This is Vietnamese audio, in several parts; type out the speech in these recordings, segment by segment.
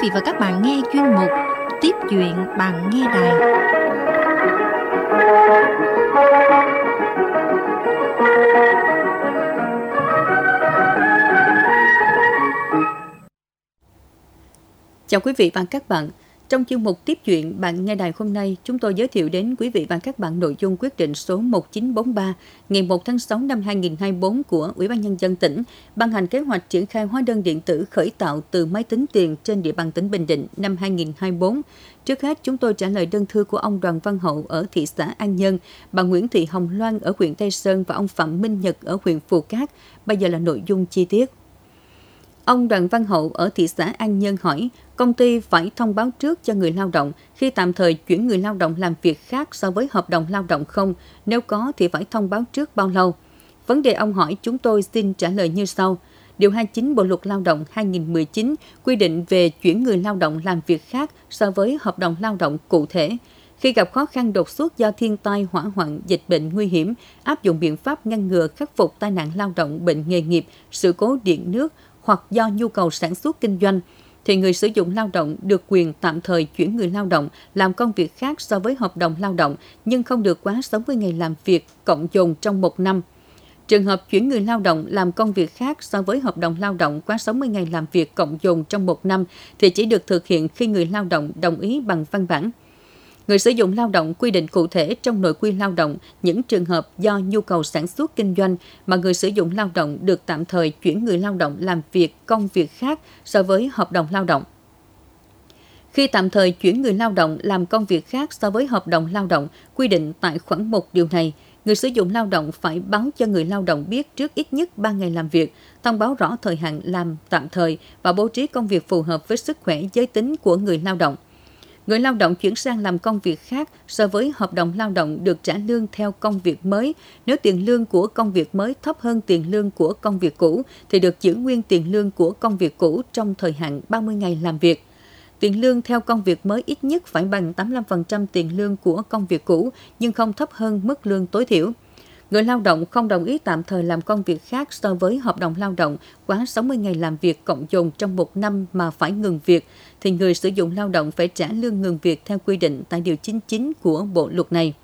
vị và các bạn nghe chuyên mục Tiếp chuyện bạn nghe đài. Chào quý vị và các bạn. Trong chuyên mục Tiếp chuyện bạn nghe đài hôm nay, chúng tôi giới thiệu đến quý vị và các bạn nội dung quyết định số 1943 ngày 1 tháng 6 năm 2024 của Ủy ban Nhân dân tỉnh ban hành kế hoạch triển khai hóa đơn điện tử khởi tạo từ máy tính tiền trên địa bàn tỉnh Bình Định năm 2024. Trước hết, chúng tôi trả lời đơn thư của ông Đoàn Văn Hậu ở thị xã An Nhơn, bà Nguyễn Thị Hồng Loan ở huyện Tây Sơn và ông Phạm Minh Nhật ở huyện Phù Cát. Bây giờ là nội dung chi tiết. Ông Đoàn Văn Hậu ở thị xã An Nhơn hỏi, công ty phải thông báo trước cho người lao động khi tạm thời chuyển người lao động làm việc khác so với hợp đồng lao động không? Nếu có thì phải thông báo trước bao lâu? Vấn đề ông hỏi chúng tôi xin trả lời như sau. Điều 29 Bộ Luật Lao động 2019 quy định về chuyển người lao động làm việc khác so với hợp đồng lao động cụ thể. Khi gặp khó khăn đột xuất do thiên tai, hỏa hoạn, dịch bệnh nguy hiểm, áp dụng biện pháp ngăn ngừa khắc phục tai nạn lao động, bệnh nghề nghiệp, sự cố điện nước hoặc do nhu cầu sản xuất kinh doanh, thì người sử dụng lao động được quyền tạm thời chuyển người lao động làm công việc khác so với hợp đồng lao động, nhưng không được quá 60 ngày làm việc cộng dồn trong một năm. Trường hợp chuyển người lao động làm công việc khác so với hợp đồng lao động quá 60 ngày làm việc cộng dồn trong một năm thì chỉ được thực hiện khi người lao động đồng ý bằng văn bản. Người sử dụng lao động quy định cụ thể trong nội quy lao động những trường hợp do nhu cầu sản xuất kinh doanh mà người sử dụng lao động được tạm thời chuyển người lao động làm việc công việc khác so với hợp đồng lao động. Khi tạm thời chuyển người lao động làm công việc khác so với hợp đồng lao động quy định tại khoản 1 điều này, người sử dụng lao động phải báo cho người lao động biết trước ít nhất 3 ngày làm việc, thông báo rõ thời hạn làm tạm thời và bố trí công việc phù hợp với sức khỏe giới tính của người lao động. Người lao động chuyển sang làm công việc khác so với hợp đồng lao động được trả lương theo công việc mới. Nếu tiền lương của công việc mới thấp hơn tiền lương của công việc cũ, thì được giữ nguyên tiền lương của công việc cũ trong thời hạn 30 ngày làm việc. Tiền lương theo công việc mới ít nhất phải bằng 85% tiền lương của công việc cũ, nhưng không thấp hơn mức lương tối thiểu. Người lao động không đồng ý tạm thời làm công việc khác so với hợp đồng lao động quá 60 ngày làm việc cộng dồn trong một năm mà phải ngừng việc, thì người sử dụng lao động phải trả lương ngừng việc theo quy định tại Điều 99 của Bộ Luật này.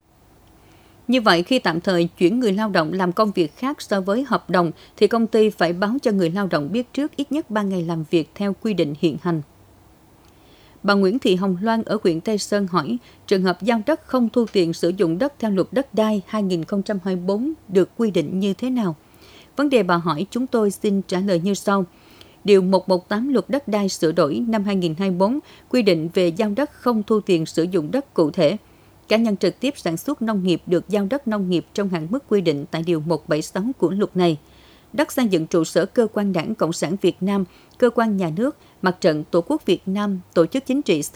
Như vậy, khi tạm thời chuyển người lao động làm công việc khác so với hợp đồng, thì công ty phải báo cho người lao động biết trước ít nhất 3 ngày làm việc theo quy định hiện hành. Bà Nguyễn Thị Hồng Loan ở huyện Tây Sơn hỏi, trường hợp giao đất không thu tiền sử dụng đất theo Luật Đất đai 2024 được quy định như thế nào? Vấn đề bà hỏi chúng tôi xin trả lời như sau. Điều 118 Luật Đất đai sửa đổi năm 2024 quy định về giao đất không thu tiền sử dụng đất cụ thể. Cá nhân trực tiếp sản xuất nông nghiệp được giao đất nông nghiệp trong hạn mức quy định tại Điều 176 của luật này. Đất xây dựng trụ sở cơ quan Đảng Cộng sản Việt Nam, cơ quan nhà nước, Mặt trận Tổ quốc Việt Nam, tổ chức chính trị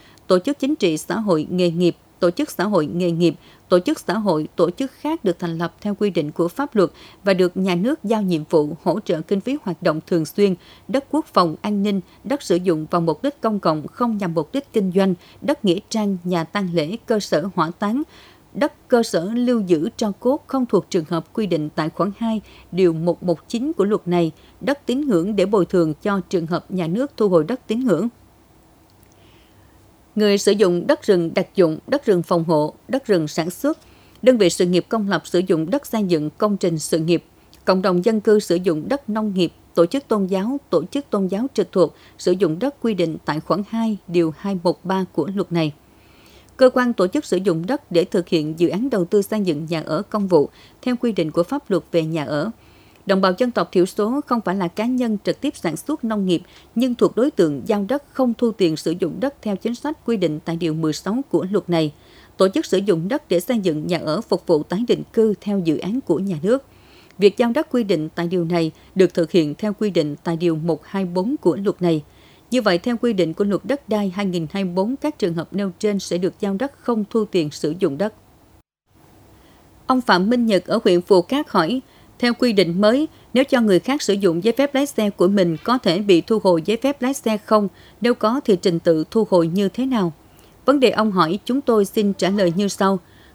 xã hội nghề nghiệp, tổ chức xã hội nghề nghiệp, tổ chức xã hội, tổ chức khác được thành lập theo quy định của pháp luật và được nhà nước giao nhiệm vụ hỗ trợ kinh phí hoạt động thường xuyên, đất quốc phòng an ninh, đất sử dụng vào mục đích công cộng không nhằm mục đích kinh doanh, đất nghĩa trang, nhà tang lễ, cơ sở hỏa táng, đất cơ sở lưu giữ tro cốt không thuộc trường hợp quy định tại khoản 2, điều 119 của luật này, đất tín ngưỡng để bồi thường cho trường hợp nhà nước thu hồi đất tín ngưỡng. Người sử dụng đất rừng đặc dụng, đất rừng phòng hộ, đất rừng sản xuất, đơn vị sự nghiệp công lập sử dụng đất xây dựng công trình sự nghiệp, cộng đồng dân cư sử dụng đất nông nghiệp, tổ chức tôn giáo trực thuộc sử dụng đất quy định tại khoản 2, điều 213 của luật này. Cơ quan tổ chức sử dụng đất để thực hiện dự án đầu tư xây dựng nhà ở công vụ theo quy định của pháp luật về nhà ở. Đồng bào dân tộc thiểu số không phải là cá nhân trực tiếp sản xuất nông nghiệp nhưng thuộc đối tượng giao đất không thu tiền sử dụng đất theo chính sách quy định tại Điều 16 của luật này. Tổ chức sử dụng đất để xây dựng nhà ở phục vụ tái định cư theo dự án của nhà nước. Việc giao đất quy định tại điều này được thực hiện theo quy định tại Điều 124 của luật này. Như vậy, theo quy định của Luật Đất đai 2024, các trường hợp nêu trên sẽ được giao đất không thu tiền sử dụng đất. Ông Phạm Minh Nhật ở huyện Phù Cát hỏi, theo quy định mới, nếu cho người khác sử dụng giấy phép lái xe của mình có thể bị thu hồi giấy phép lái xe không? Nếu có thì trình tự thu hồi như thế nào? Vấn đề ông hỏi chúng tôi xin trả lời như sau.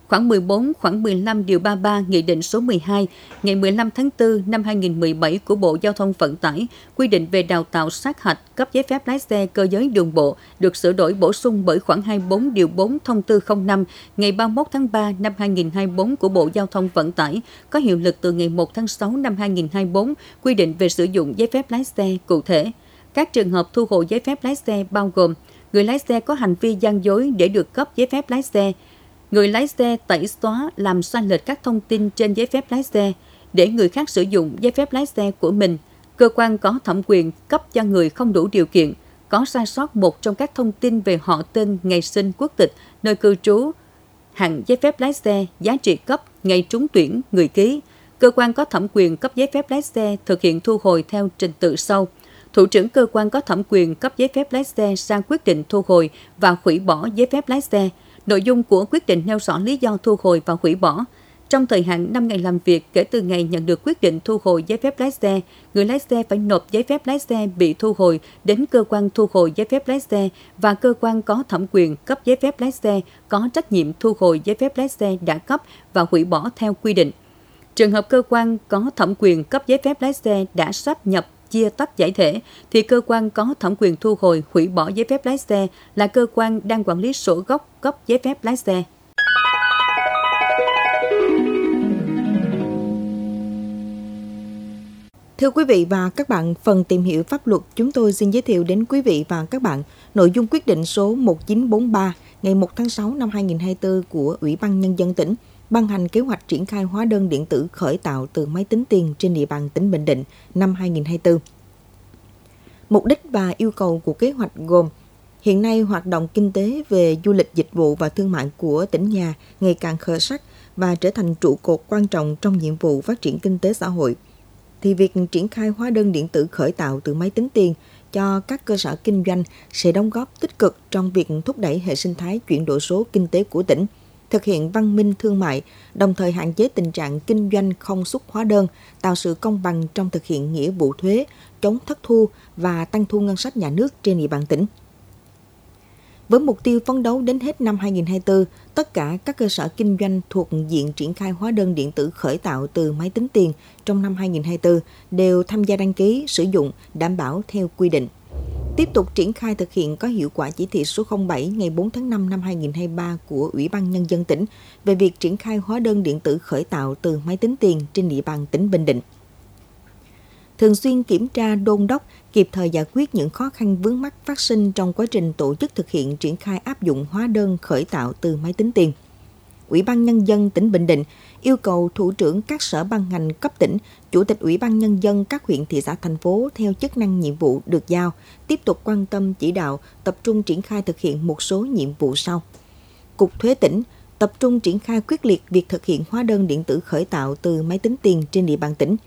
Khoản 14, khoản 15 điều 33 Nghị định số 12 ngày 15 tháng 4 năm 2017 của Bộ Giao thông Vận tải quy định về đào tạo sát hạch cấp giấy phép lái xe cơ giới đường bộ được sửa đổi bổ sung bởi khoản 24 điều 4 Thông tư 05 ngày 31 tháng 3 năm 2024 của Bộ Giao thông Vận tải có hiệu lực từ ngày 1 tháng 6 năm 2024 quy định về sử dụng giấy phép lái xe cụ thể. Các trường hợp thu hồi giấy phép lái xe bao gồm người lái xe có hành vi gian dối để được cấp giấy phép lái xe, người lái xe tẩy xóa làm sai lệch các thông tin trên giấy phép lái xe để người khác sử dụng giấy phép lái xe của mình, cơ quan có thẩm quyền cấp cho người không đủ điều kiện, có sai sót một trong các thông tin về họ tên, ngày sinh, quốc tịch, nơi cư trú, hạng giấy phép lái xe, giá trị cấp, ngày trúng tuyển, người ký. Cơ quan có thẩm quyền cấp giấy phép lái xe thực hiện thu hồi theo trình tự sau. Thủ trưởng cơ quan có thẩm quyền cấp giấy phép lái xe ra quyết định thu hồi và hủy bỏ giấy phép lái xe. Nội dung của quyết định nêu rõ lý do thu hồi và hủy bỏ. Trong thời hạn 5 ngày làm việc kể từ ngày nhận được quyết định thu hồi giấy phép lái xe, người lái xe phải nộp giấy phép lái xe bị thu hồi đến cơ quan thu hồi giấy phép lái xe và cơ quan có thẩm quyền cấp giấy phép lái xe có trách nhiệm thu hồi giấy phép lái xe đã cấp và hủy bỏ theo quy định. Trường hợp cơ quan có thẩm quyền cấp giấy phép lái xe đã sáp nhập, chia tách giải thể, thì cơ quan có thẩm quyền thu hồi, hủy bỏ giấy phép lái xe là cơ quan đang quản lý sổ gốc cấp giấy phép lái xe. Thưa quý vị và các bạn, phần tìm hiểu pháp luật chúng tôi xin giới thiệu đến quý vị và các bạn nội dung quyết định số 1943 ngày 1 tháng 6 năm 2024 của Ủy ban Nhân dân tỉnh ban hành kế hoạch triển khai hóa đơn điện tử khởi tạo từ máy tính tiền trên địa bàn tỉnh Bình Định năm 2024. Mục đích và yêu cầu của kế hoạch gồm: hiện nay hoạt động kinh tế về du lịch, dịch vụ và thương mại của tỉnh nhà ngày càng khởi sắc và trở thành trụ cột quan trọng trong nhiệm vụ phát triển kinh tế xã hội, thì việc triển khai hóa đơn điện tử khởi tạo từ máy tính tiền cho các cơ sở kinh doanh sẽ đóng góp tích cực trong việc thúc đẩy hệ sinh thái chuyển đổi số kinh tế của tỉnh, thực hiện văn minh thương mại, đồng thời hạn chế tình trạng kinh doanh không xuất hóa đơn, tạo sự công bằng trong thực hiện nghĩa vụ thuế, chống thất thu và tăng thu ngân sách nhà nước trên địa bàn tỉnh. Với mục tiêu phấn đấu đến hết năm 2024, tất cả các cơ sở kinh doanh thuộc diện triển khai hóa đơn điện tử khởi tạo từ máy tính tiền trong năm 2024 đều tham gia đăng ký sử dụng đảm bảo theo quy định. Tiếp tục triển khai thực hiện có hiệu quả chỉ thị số 07 ngày 4 tháng 5 năm 2023 của Ủy ban Nhân dân tỉnh về việc triển khai hóa đơn điện tử khởi tạo từ máy tính tiền trên địa bàn tỉnh Bình Định. Thường xuyên kiểm tra, đôn đốc, kịp thời giải quyết những khó khăn vướng mắc phát sinh trong quá trình tổ chức thực hiện triển khai áp dụng hóa đơn khởi tạo từ máy tính tiền. Ủy ban Nhân dân tỉnh Bình Định yêu cầu thủ trưởng các sở ban ngành cấp tỉnh, chủ tịch Ủy ban Nhân dân các huyện, thị xã, thành phố theo chức năng nhiệm vụ được giao, tiếp tục quan tâm chỉ đạo, tập trung triển khai thực hiện một số nhiệm vụ sau. Cục Thuế tỉnh tập trung triển khai quyết liệt việc thực hiện hóa đơn điện tử khởi tạo từ máy tính tiền trên địa bàn tỉnh.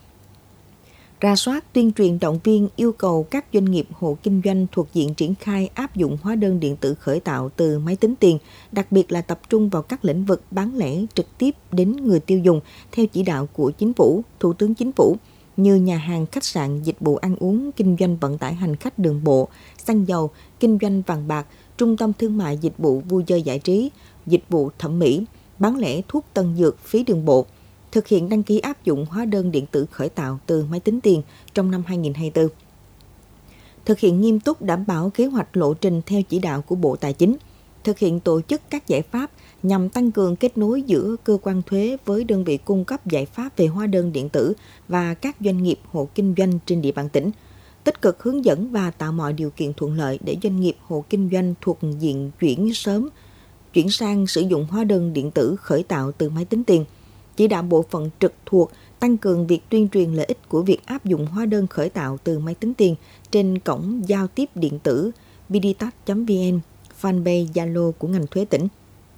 Rà soát, tuyên truyền, động viên yêu cầu các doanh nghiệp, hộ kinh doanh thuộc diện triển khai áp dụng hóa đơn điện tử khởi tạo từ máy tính tiền, đặc biệt là tập trung vào các lĩnh vực bán lẻ trực tiếp đến người tiêu dùng theo chỉ đạo của Chính phủ, Thủ tướng Chính phủ như nhà hàng, khách sạn, dịch vụ ăn uống, kinh doanh vận tải hành khách đường bộ, xăng dầu, kinh doanh vàng bạc, trung tâm thương mại, dịch vụ vui chơi giải trí, dịch vụ thẩm mỹ, bán lẻ thuốc tân dược, phí đường bộ. Thực hiện đăng ký áp dụng hóa đơn điện tử khởi tạo từ máy tính tiền trong năm 2024. Thực hiện nghiêm túc đảm bảo kế hoạch lộ trình theo chỉ đạo của Bộ Tài chính. Thực hiện tổ chức các giải pháp nhằm tăng cường kết nối giữa cơ quan thuế với đơn vị cung cấp giải pháp về hóa đơn điện tử và các doanh nghiệp, hộ kinh doanh trên địa bàn tỉnh. Tích cực hướng dẫn và tạo mọi điều kiện thuận lợi để doanh nghiệp, hộ kinh doanh thuộc diện chuyển sang sử dụng hóa đơn điện tử khởi tạo từ máy tính tiền. Chỉ đạo bộ phận trực thuộc tăng cường việc tuyên truyền lợi ích của việc áp dụng hóa đơn khởi tạo từ máy tính tiền trên cổng giao tiếp điện tử bditat.vn, fanpage Zalo của ngành thuế tỉnh.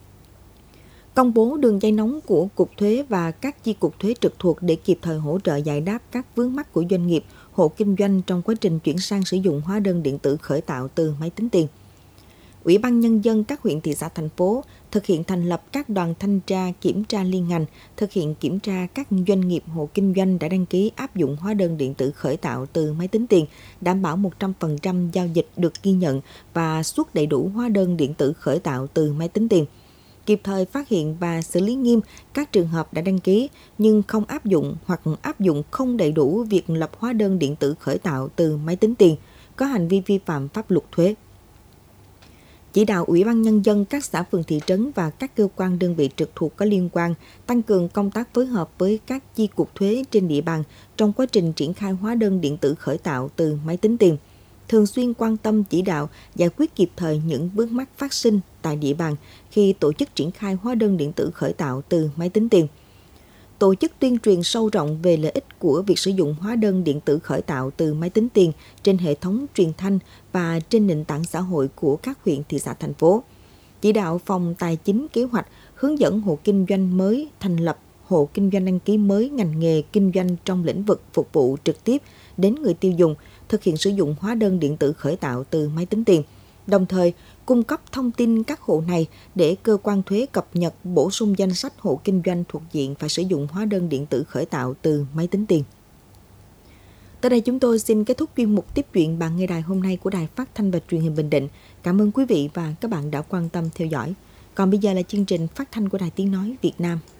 Công bố đường dây nóng của Cục Thuế và các chi cục thuế trực thuộc để kịp thời hỗ trợ giải đáp các vướng mắc của doanh nghiệp, hộ kinh doanh trong quá trình chuyển sang sử dụng hóa đơn điện tử khởi tạo từ máy tính tiền. Ủy ban Nhân dân các huyện, thị xã, thành phố thực hiện thành lập các đoàn thanh tra, kiểm tra liên ngành, thực hiện kiểm tra các doanh nghiệp, hộ kinh doanh đã đăng ký áp dụng hóa đơn điện tử khởi tạo từ máy tính tiền, đảm bảo 100% giao dịch được ghi nhận và xuất đầy đủ hóa đơn điện tử khởi tạo từ máy tính tiền. kịp thời phát hiện và xử lý nghiêm các trường hợp đã đăng ký nhưng không áp dụng hoặc áp dụng không đầy đủ việc lập hóa đơn điện tử khởi tạo từ máy tính tiền, có hành vi vi phạm pháp luật thuế. Chỉ đạo Ủy ban Nhân dân các xã phường thị trấn và các cơ quan đơn vị trực thuộc có liên quan tăng cường công tác phối hợp với các chi cục thuế trên địa bàn trong quá trình triển khai hóa đơn điện tử khởi tạo từ máy tính tiền, thường xuyên quan tâm chỉ đạo giải quyết kịp thời những vướng mắc phát sinh tại địa bàn khi tổ chức triển khai hóa đơn điện tử khởi tạo từ máy tính tiền. Tổ chức tuyên truyền sâu rộng về lợi ích của việc sử dụng hóa đơn điện tử khởi tạo từ máy tính tiền trên hệ thống truyền thanh và trên nền tảng xã hội của các huyện, thị xã, thành phố. Chỉ đạo Phòng Tài chính kế hoạch hướng dẫn hộ kinh doanh mới thành lập, hộ kinh doanh đăng ký mới ngành nghề kinh doanh trong lĩnh vực phục vụ trực tiếp đến người tiêu dùng thực hiện sử dụng hóa đơn điện tử khởi tạo từ máy tính tiền, đồng thời cung cấp thông tin các hộ này để cơ quan thuế cập nhật bổ sung danh sách hộ kinh doanh thuộc diện phải sử dụng hóa đơn điện tử khởi tạo từ máy tính tiền. Tới đây chúng tôi xin kết thúc chuyên mục tiếp chuyện bạn nghe đài hôm nay của Đài Phát thanh và Truyền hình Bình Định. Cảm ơn quý vị và các bạn đã quan tâm theo dõi. Còn bây giờ là chương trình phát thanh của Đài Tiếng nói Việt Nam.